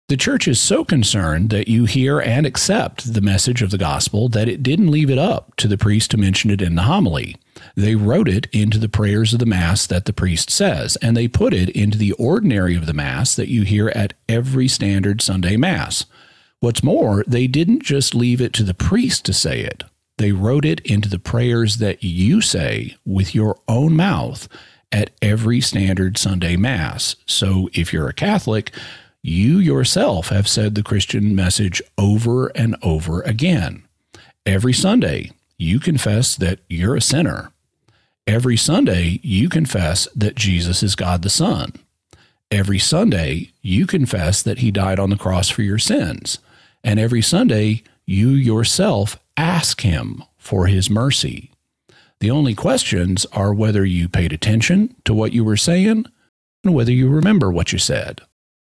The church is so concerned that you hear and accept the message of the gospel that it didn't leave it up to the priest to mention it in the homily. They wrote it into the prayers of the Mass that the priest says, and they put it into the ordinary of the Mass that you hear at every standard Sunday Mass. What's more, they didn't just leave it to the priest to say it. They wrote it into the prayers that you say with your own mouth at every standard Sunday Mass. So if you're a Catholic, you yourself have said the Christian message over and over again. Every Sunday, you confess that you're a sinner. Every Sunday, you confess that Jesus is God the Son. Every Sunday, you confess that he died on the cross for your sins. And every Sunday, you yourself ask him for his mercy. The only questions are whether you paid attention to what you were saying and whether you remember what you said.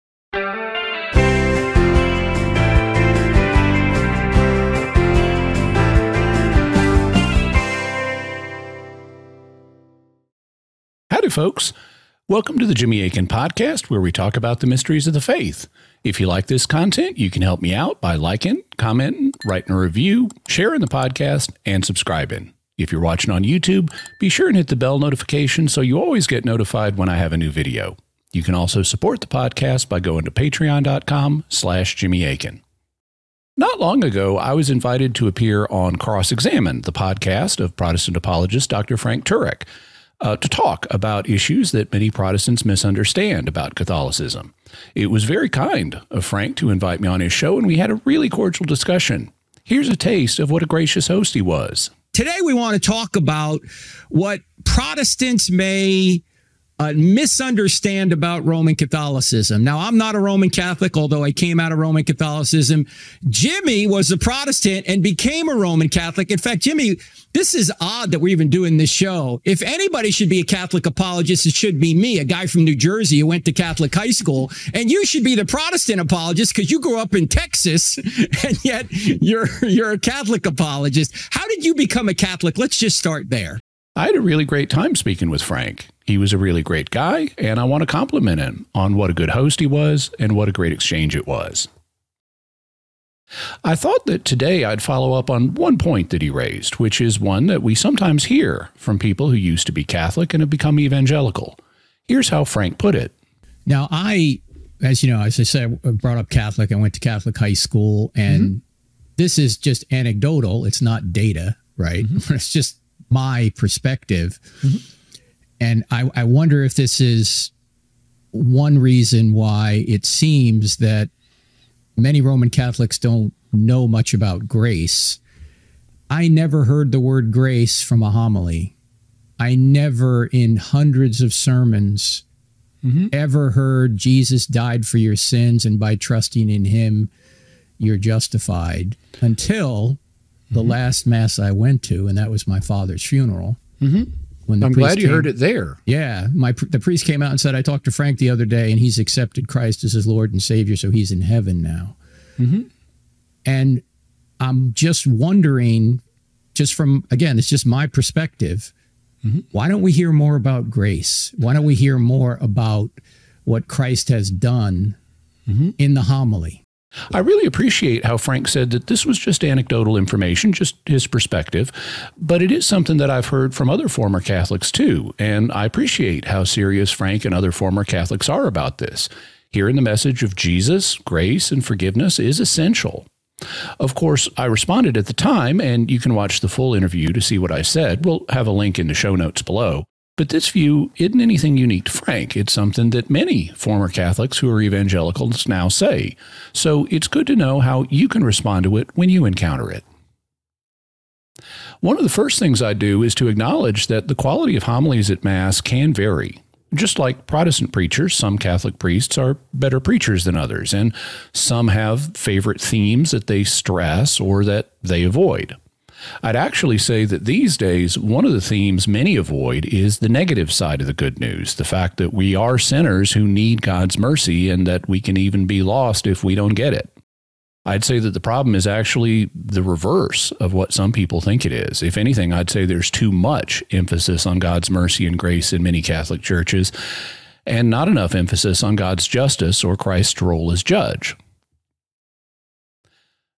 Howdy, folks. Welcome to the Jimmy Akin Podcast, where we talk about the mysteries of the faith. If you like this content, you can help me out by liking, commenting, writing a review, sharing the podcast, and subscribing. If you're watching on YouTube, be sure and hit the bell notification so you always get notified when I have a new video. You can also support the podcast by going to patreon.com/Jimmy Akin. Not long ago, I was invited to appear on Cross-Examined, the podcast of Protestant apologist Dr. Frank Turek, to talk about issues that many Protestants misunderstand about Catholicism. It was very kind of Frank to invite me on his show, and we had a really cordial discussion. Here's a taste of what a gracious host he was. Today, we want to talk about what Protestants may misunderstand about Roman Catholicism. Now, I'm not a Roman Catholic, although I came out of Roman Catholicism. Jimmy was a Protestant and became a Roman Catholic. In fact, Jimmy, this is odd that we're even doing this show. If anybody should be a Catholic apologist, it should be me, a guy from New Jersey who went to Catholic high school. And you should be the Protestant apologist because you grew up in Texas, and yet you're a Catholic apologist. How did you become a Catholic? Let's just start there. I had a really great time speaking with Frank. He was a really great guy, and I want to compliment him on what a good host he was and what a great exchange it was. I thought that today I'd follow up on one point that he raised, which is one that we sometimes hear from people who used to be Catholic and have become evangelical. Here's how Frank put it. Now, as you know, as I said, I brought up Catholic. I went to Catholic high school, and this is just anecdotal. It's not data, right? It's just my perspective. And I wonder if this is one reason why it seems that many Roman Catholics don't know much about grace. I never heard the word grace from a homily. I never, in hundreds of sermons, ever heard Jesus died for your sins, and by trusting in him, you're justified, until the last Mass I went to, and that was my father's funeral. When I'm glad you heard it there. Yeah. The priest came out and said, I talked to Frank the other day, and he's accepted Christ as his Lord and Savior, so he's in heaven now. And I'm just wondering, just from, again, it's just my perspective, why don't we hear more about grace? Why don't we hear more about what Christ has done in the homily? I really appreciate how Frank said that this was just anecdotal information, just his perspective, but it is something that I've heard from other former Catholics too, and I appreciate how serious Frank and other former Catholics are about this. Hearing the message of Jesus, grace, and forgiveness is essential. Of course, I responded at the time, and you can watch the full interview to see what I said. We'll have a link in the show notes below. But this view isn't anything unique to Frank. It's something that many former Catholics who are evangelicals now say. So it's good to know how you can respond to it when you encounter it. One of the first things I do is to acknowledge that the quality of homilies at Mass can vary. Just like Protestant preachers, some Catholic priests are better preachers than others, and some have favorite themes that they stress or that they avoid. I'd actually say that these days, one of the themes many avoid is the negative side of the good news, the fact that we are sinners who need God's mercy and that we can even be lost if we don't get it. I'd say that the problem is actually the reverse of what some people think it is. If anything, I'd say there's too much emphasis on God's mercy and grace in many Catholic churches, and not enough emphasis on God's justice or Christ's role as judge.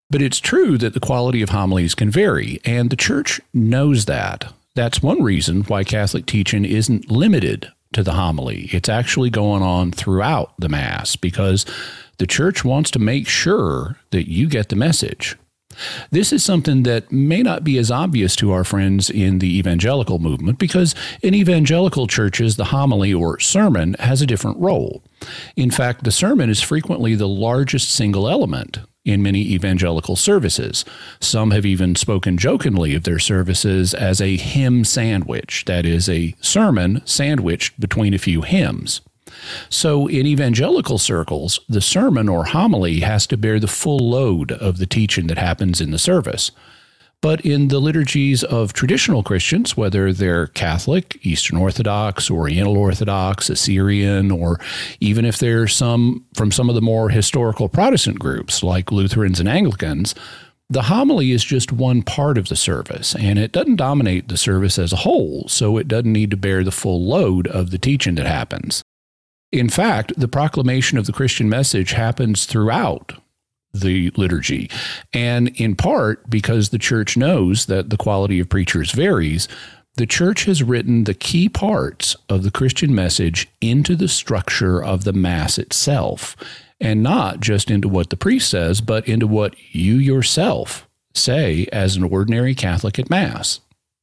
But it's true that the quality of homilies can vary, and the church knows that. That's one reason why Catholic teaching isn't limited to the homily. It's actually going on throughout the Mass because the church wants to make sure that you get the message. This is something that may not be as obvious to our friends in the evangelical movement because in evangelical churches, the homily or sermon has a different role. In fact, the sermon is frequently the largest single element in many evangelical services. Some have even spoken jokingly of their services as a hymn sandwich, that is, a sermon sandwiched between a few hymns. So in evangelical circles, the sermon or homily has to bear the full load of the teaching that happens in the service. But in the liturgies of traditional Christians, whether they're Catholic, Eastern Orthodox, Oriental Orthodox, Assyrian, or even if they're from some of the more historical Protestant groups like Lutherans and Anglicans, the homily is just one part of the service, and it doesn't dominate the service as a whole, so it doesn't need to bear the full load of the teaching that happens. In fact, the proclamation of the Christian message happens throughout the liturgy, and in part because the church knows that the quality of preachers varies, the church has written the key parts of the Christian message into the structure of the Mass itself, and not just into what the priest says, but into what you yourself say as an ordinary Catholic at Mass.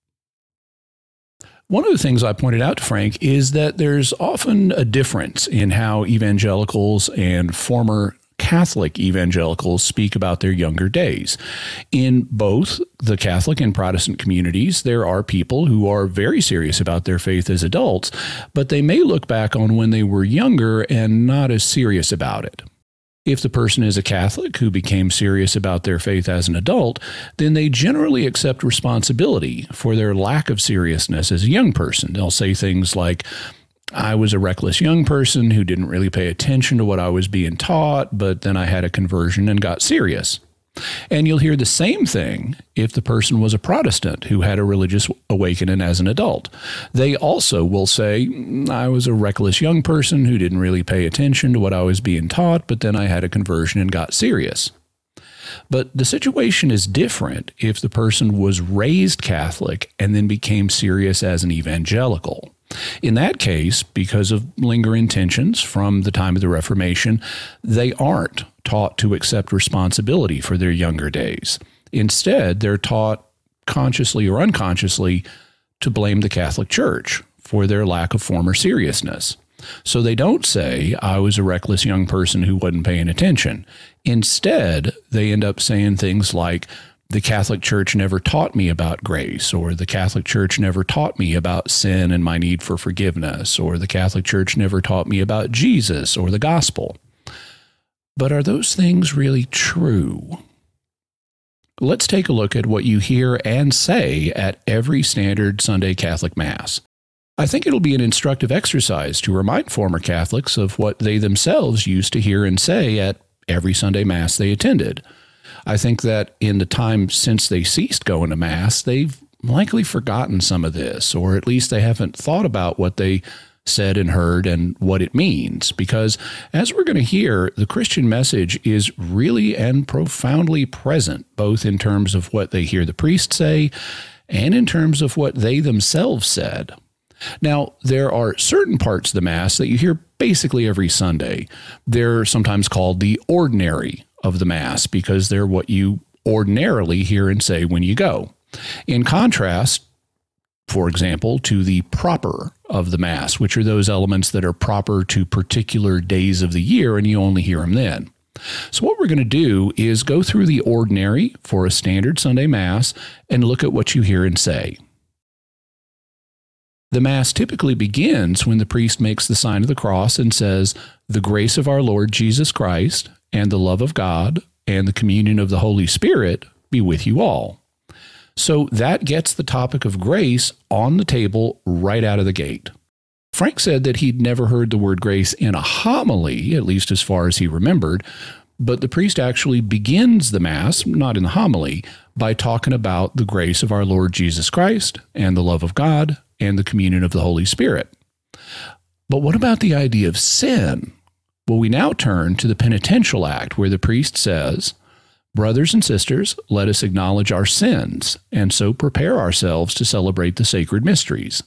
One of the things I pointed out to Frank is that there's often a difference in how evangelicals and former Catholic evangelicals speak about their younger days. In both the Catholic and Protestant communities, there are people who are very serious about their faith as adults, but they may look back on when they were younger and not as serious about it. If the person is a Catholic who became serious about their faith as an adult, then they generally accept responsibility for their lack of seriousness as a young person. They'll say things like, I was a reckless young person who didn't really pay attention to what I was being taught, but then I had a conversion and got serious. And you'll hear the same thing if the person was a Protestant who had a religious awakening as an adult. They also will say, I was a reckless young person who didn't really pay attention to what I was being taught, but then I had a conversion and got serious. But the situation is different if the person was raised Catholic and then became serious as an evangelical. In that case, because of lingering tensions from the time of the Reformation, they aren't taught to accept responsibility for their younger days. Instead, they're taught, consciously or unconsciously, to blame the Catholic Church for their lack of former seriousness. So they don't say, I was a reckless young person who wasn't paying attention. Instead, they end up saying things like, the Catholic Church never taught me about grace, or the Catholic Church never taught me about sin and my need for forgiveness, or the Catholic Church never taught me about Jesus or the gospel. But are those things really true? Let's take a look at what you hear and say at every standard Sunday Catholic Mass. I think it'll be an instructive exercise to remind former Catholics of what they themselves used to hear and say at every Sunday Mass they attended. I think that in the time since they ceased going to Mass, they've likely forgotten some of this, or at least they haven't thought about what they said and heard and what it means. Because as we're going to hear, the Christian message is really and profoundly present, both in terms of what they hear the priest say and in terms of what they themselves said. Now, there are certain parts of the Mass that you hear basically every Sunday. They're sometimes called the ordinary of the Mass because they're what you ordinarily hear and say when you go. In contrast, for example, to the proper of the Mass, which are those elements that are proper to particular days of the year and you only hear them then. So what we're going to do is go through the ordinary for a standard Sunday Mass and look at what you hear and say. The Mass typically begins when the priest makes the sign of the cross and says, "The grace of our Lord Jesus Christ and the love of God and the communion of the Holy Spirit be with you all." So that gets the topic of grace on the table right out of the gate. Frank said that he'd never heard the word grace in a homily, at least as far as he remembered, but the priest actually begins the Mass, not in the homily, by talking about the grace of our Lord Jesus Christ and the love of God and the communion of the Holy Spirit. But what about the idea of sin? Well, we now turn to the penitential act where the priest says, Brothers and sisters, let us acknowledge our sins and so prepare ourselves to celebrate the sacred mysteries.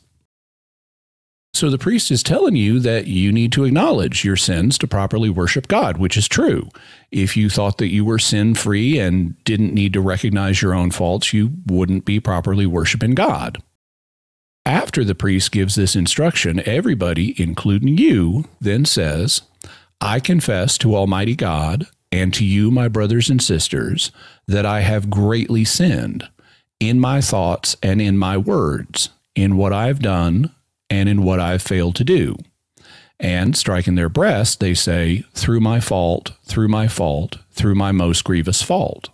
So the priest is telling you that you need to acknowledge your sins to properly worship God, which is true. If you thought that you were sin-free and didn't need to recognize your own faults, you wouldn't be properly worshiping God. After the priest gives this instruction, everybody, including you, then says, I confess to Almighty God and to you, my brothers and sisters, that I have greatly sinned in my thoughts and in my words, in what I've done and in what I've failed to do. And striking their breasts, they say, through my fault, through my fault, through my most grievous fault.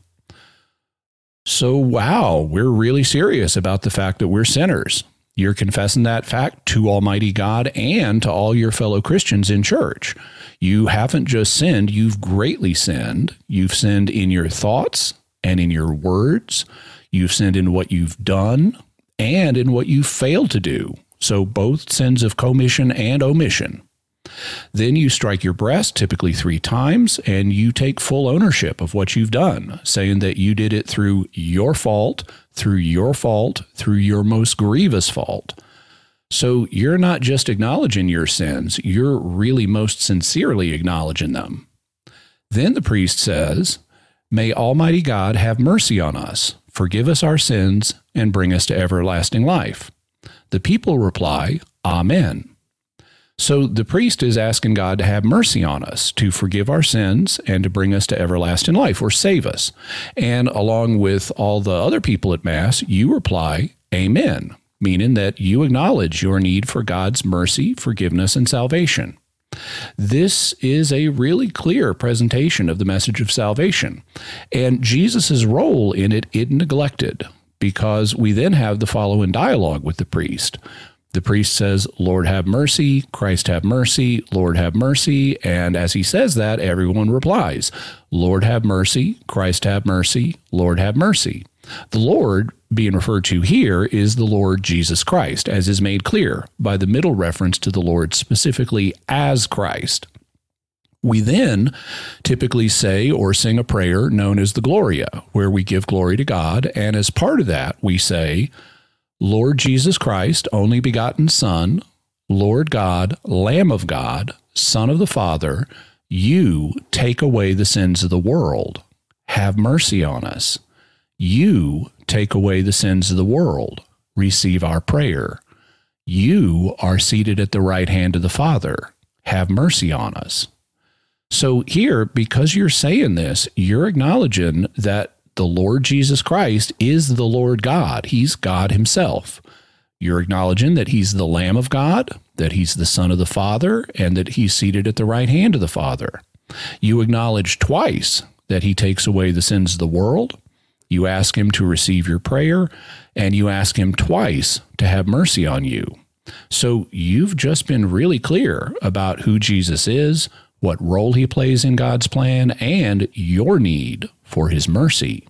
So, wow, we're really serious about the fact that we're sinners. You're confessing that fact to Almighty God and to all your fellow Christians in church. You haven't just sinned, you've greatly sinned. You've sinned in your thoughts and in your words. You've sinned in what you've done and in what you've failed to do. So both sins of commission and omission. Then you strike your breast, typically 3 times, and you take full ownership of what you've done, saying that you did it through your fault, through your most grievous fault. So you're not just acknowledging your sins, you're really most sincerely acknowledging them. Then the priest says, May Almighty God have mercy on us, forgive us our sins, and bring us to everlasting life. The people reply, Amen. So the priest is asking God to have mercy on us, to forgive our sins, and to bring us to everlasting life, or save us. And along with all the other people at Mass, you reply, Amen, meaning that you acknowledge your need for God's mercy, forgiveness, and salvation. This is a really clear presentation of the message of salvation, and Jesus' role in it isn't neglected, because we then have the following dialogue with the priest. The priest says, Lord have mercy, Christ have mercy, Lord have mercy, and as he says that, everyone replies, Lord have mercy, Christ have mercy, Lord have mercy. The Lord being referred to here is the Lord Jesus Christ, as is made clear by the middle reference to the Lord specifically as Christ. We then typically say or sing a prayer known as the Gloria, where we give glory to God, and as part of that, we say, Lord Jesus Christ, only begotten Son, Lord God, Lamb of God, Son of the Father, you take away the sins of the world. Have mercy on us. You take away the sins of the world. Receive our prayer. You are seated at the right hand of the Father. Have mercy on us. So here, because you're saying this, you're acknowledging that the Lord Jesus Christ is the Lord God. He's God himself. You're acknowledging that he's the Lamb of God, that he's the Son of the Father, and that he's seated at the right hand of the Father. You acknowledge twice that he takes away the sins of the world. You ask him to receive your prayer, and you ask him twice to have mercy on you. So you've just been really clear about who Jesus is, what role he plays in God's plan, and your need for his mercy.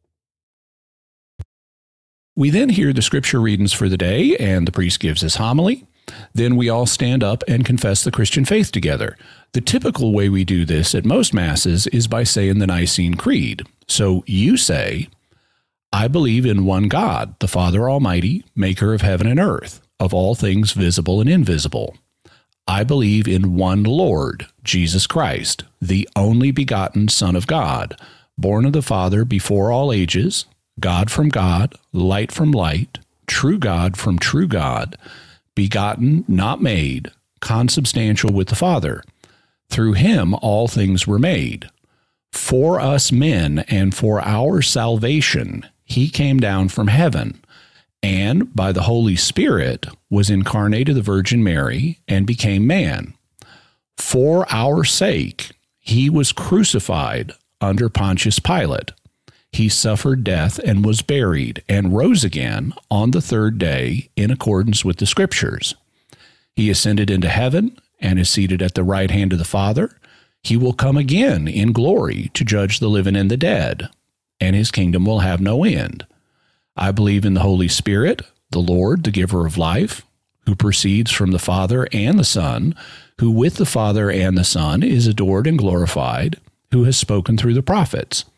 We then hear the scripture readings for the day, and the priest gives his homily. Then we all stand up and confess the Christian faith together. The typical way we do this at most Masses is by saying the Nicene Creed. So you say, I believe in one God, the Father Almighty, maker of heaven and earth, of all things visible and invisible. I believe in one Lord, Jesus Christ, the only begotten Son of God, born of the Father before all ages, God from God, light from light, true God from true God, begotten, not made, consubstantial with the Father. Through him all things were made. For us men and for our salvation, he came down from heaven, and by the Holy Spirit was incarnate of the Virgin Mary and became man. For our sake, he was crucified under Pontius Pilate. He suffered death and was buried and rose again on the 3rd day in accordance with the Scriptures. He ascended into heaven and is seated at the right hand of the Father. He will come again in glory to judge the living and the dead, and his kingdom will have no end. I believe in the Holy Spirit, the Lord, the giver of life, who proceeds from the Father and the Son, who with the Father and the Son is adored and glorified, who has spoken through the prophets.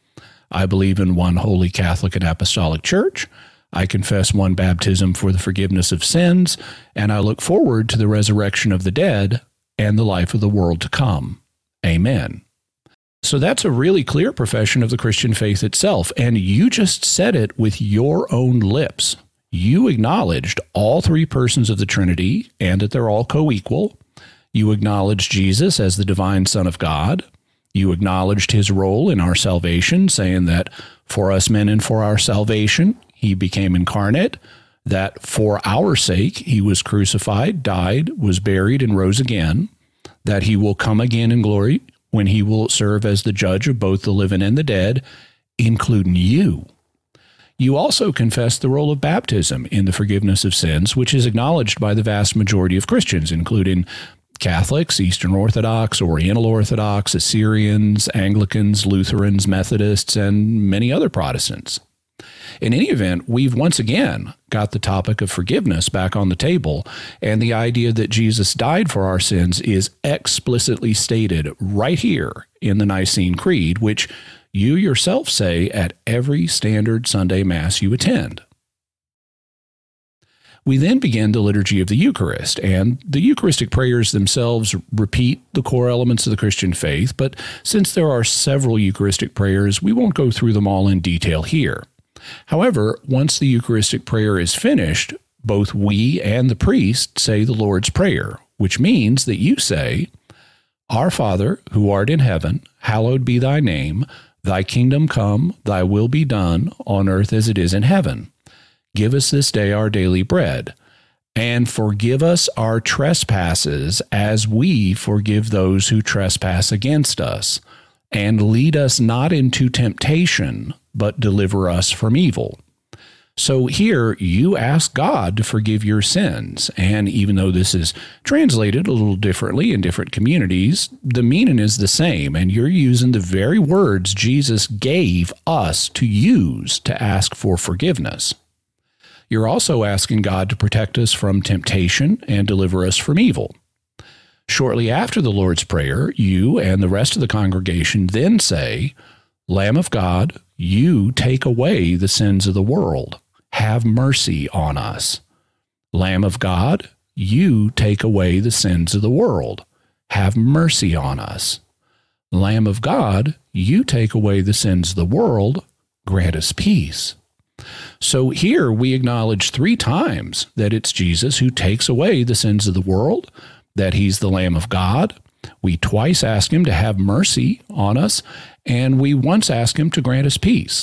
I believe in one holy Catholic and Apostolic Church. I confess one baptism for the forgiveness of sins, and I look forward to the resurrection of the dead and the life of the world to come. Amen. So that's a really clear profession of the Christian faith itself, and you just said it with your own lips. You acknowledged all three persons of the Trinity and that they're all co-equal. You acknowledged Jesus as the divine Son of God. You acknowledged his role in our salvation, saying that for us men and for our salvation, he became incarnate, that for our sake he was crucified, died, was buried, and rose again, that he will come again in glory when he will serve as the judge of both the living and the dead, including you. You also confess the role of baptism in the forgiveness of sins, which is acknowledged by the vast majority of Christians, including Catholics, Eastern Orthodox, Oriental Orthodox, Assyrians, Anglicans, Lutherans, Methodists, and many other Protestants. In any event, we've once again got the topic of forgiveness back on the table, and the idea that Jesus died for our sins is explicitly stated right here in the Nicene Creed, which you yourself say at every standard Sunday Mass you attend. We then begin the liturgy of the Eucharist, and the Eucharistic prayers themselves repeat the core elements of the Christian faith, but since there are several Eucharistic prayers, we won't go through them all in detail here. However, once the Eucharistic prayer is finished, both we and the priest say the Lord's Prayer, which means that you say, "Our Father, who art in heaven, hallowed be thy name. Thy kingdom come, thy will be done, on earth as it is in heaven. Give us this day our daily bread, and forgive us our trespasses as we forgive those who trespass against us. And lead us not into temptation, but deliver us from evil." So here you ask God to forgive your sins, and even though this is translated a little differently in different communities, the meaning is the same, and you're using the very words Jesus gave us to use to ask for forgiveness. You're also asking God to protect us from temptation and deliver us from evil. Shortly after the Lord's Prayer, you and the rest of the congregation then say, "Lamb of God, you take away the sins of the world. Have mercy on us. Lamb of God, you take away the sins of the world. Have mercy on us. Lamb of God, you take away the sins of the world. Grant us peace." So here we acknowledge three times that it's Jesus who takes away the sins of the world, that he's the Lamb of God. We twice ask him to have mercy on us, and we once ask him to grant us peace.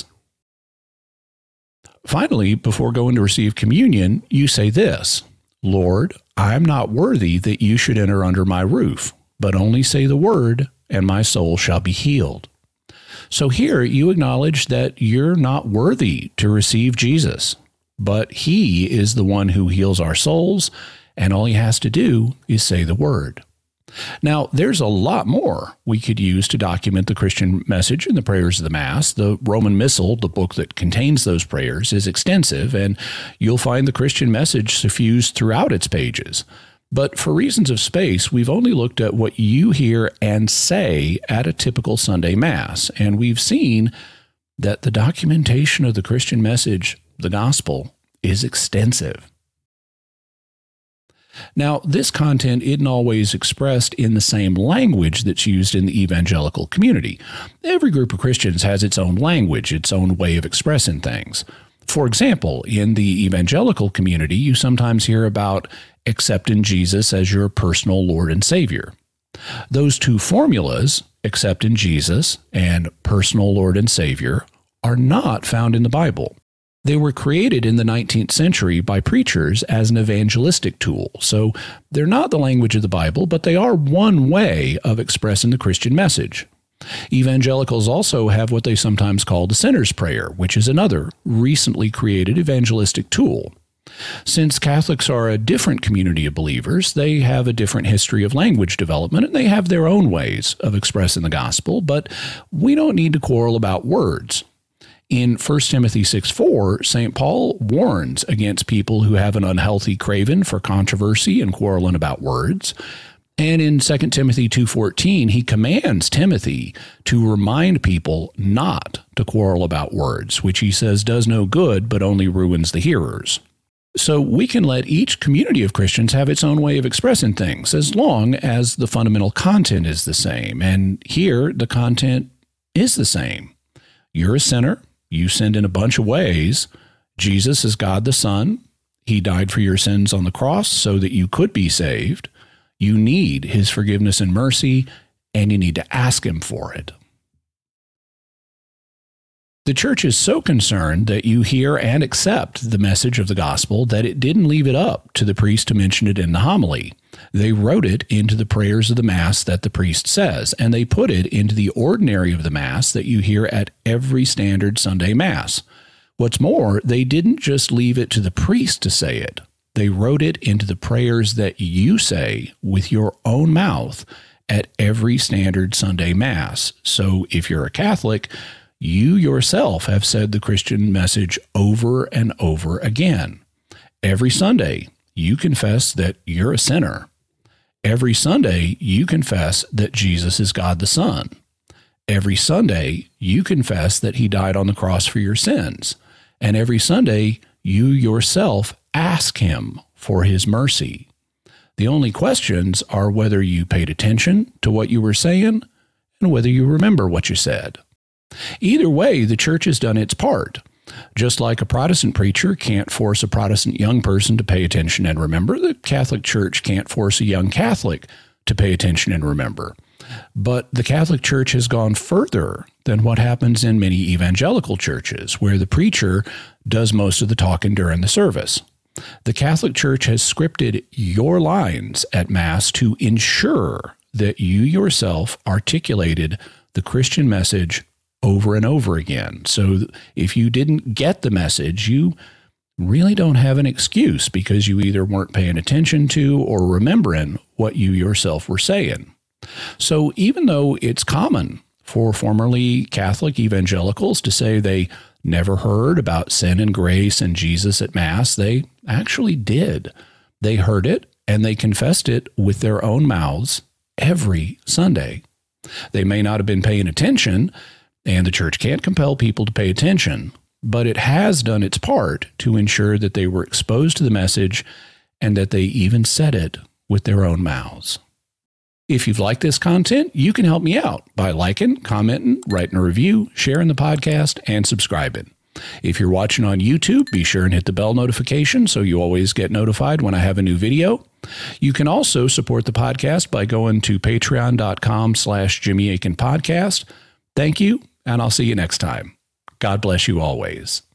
Finally, before going to receive communion, you say this, "Lord, I'm not worthy that you should enter under my roof, but only say the word, and my soul shall be healed." So here you acknowledge that you're not worthy to receive Jesus, but he is the one who heals our souls, and all he has to do is say the word. Now, there's a lot more we could use to document the Christian message in the prayers of the Mass. The Roman Missal, the book that contains those prayers, is extensive, and you'll find the Christian message suffused throughout its pages. But for reasons of space, we've only looked at what you hear and say at a typical Sunday Mass, and we've seen that the documentation of the Christian message, the gospel, is extensive. Now, this content isn't always expressed in the same language that's used in the evangelical community. Every group of Christians has its own language, its own way of expressing things. For example, in the evangelical community, you sometimes hear about accepting Jesus as your personal Lord and Savior. Those two formulas, accepting Jesus and personal Lord and Savior, are not found in the Bible. They were created in the 19th century by preachers as an evangelistic tool. So they're not the language of the Bible, but they are one way of expressing the Christian message. Evangelicals also have what they sometimes call the sinner's prayer, which is another recently created evangelistic tool. Since Catholics are a different community of believers, they have a different history of language development, and they have their own ways of expressing the gospel, but we don't need to quarrel about words. In 1 Timothy 6:4, St. Paul warns against people who have an unhealthy craving for controversy and quarreling about words. And in 2 Timothy 2:14, he commands Timothy to remind people not to quarrel about words, which he says does no good but only ruins the hearers. So we can let each community of Christians have its own way of expressing things as long as the fundamental content is the same. And here, the content is the same. You're a sinner. You sinned in a bunch of ways. Jesus is God the Son. He died for your sins on the cross so that you could be saved. You need his forgiveness and mercy, and you need to ask him for it. The church is so concerned that you hear and accept the message of the gospel that it didn't leave it up to the priest to mention it in the homily. They wrote it into the prayers of the Mass that the priest says, and they put it into the ordinary of the Mass that you hear at every standard Sunday Mass. What's more, they didn't just leave it to the priest to say it. They wrote it into the prayers that you say with your own mouth at every standard Sunday Mass. So if you're a Catholic, you yourself have said the Christian message over and over again. Every Sunday, you confess that you're a sinner. Every Sunday, you confess that Jesus is God the Son. Every Sunday, you confess that he died on the cross for your sins. And every Sunday, you yourself ask him for his mercy. The only questions are whether you paid attention to what you were saying and whether you remember what you said. Either way, the church has done its part. Just like a Protestant preacher can't force a Protestant young person to pay attention and remember, the Catholic Church can't force a young Catholic to pay attention and remember. But the Catholic Church has gone further than what happens in many evangelical churches, where the preacher does most of the talking during the service. The Catholic Church has scripted your lines at Mass to ensure that you yourself articulated the Christian message over and over again. So if you didn't get the message, you really don't have an excuse because you either weren't paying attention to or remembering what you yourself were saying. So even though it's common for formerly Catholic evangelicals to say they never heard about sin and grace and Jesus at Mass, they actually did. They heard it and they confessed it with their own mouths every Sunday. They may not have been paying attention, and the church can't compel people to pay attention, but it has done its part to ensure that they were exposed to the message and that they even said it with their own mouths. If you've liked this content, you can help me out by liking, commenting, writing a review, sharing the podcast, and subscribing. If you're watching on YouTube, be sure and hit the bell notification so you always get notified when I have a new video. You can also support the podcast by going to patreon.com/Jimmy Akin Podcast. Thank you, and I'll see you next time. God bless you always.